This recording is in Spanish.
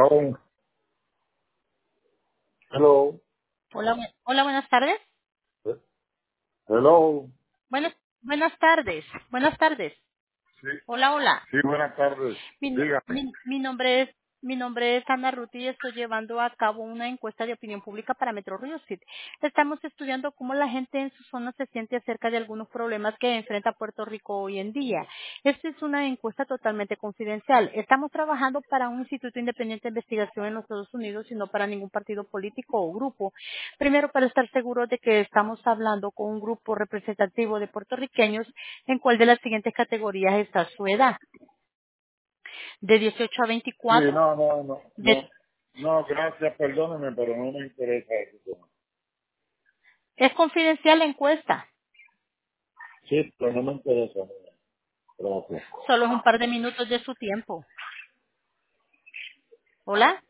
Hello. Hello. Hola, hola, buenas tardes. Hello. Buenas tardes. Buenas tardes. Sí, Hola, hola. sí, buenas tardes. Mi, no- Dígame. mi nombre es Ana Ruti y estoy llevando a cabo una encuesta de opinión pública para Metro Río City. Estamos estudiando cómo la gente en su zona se siente acerca de algunos problemas que enfrenta Puerto Rico hoy en día. Esta es una encuesta totalmente confidencial. Estamos trabajando para un instituto independiente de investigación en los Estados Unidos y no para ningún partido político o grupo. Primero, para estar seguros de que estamos hablando con un grupo representativo de puertorriqueños, ¿en cuál de las siguientes categorías está su edad? De 18 a Sí, 24, no, no, no, de- no. No, gracias, perdóneme, pero no me interesa ese tema. es confidencial la encuesta. Sí, pero no me interesa. Gracias. Solo es un par de minutos de su tiempo. ¿Hola?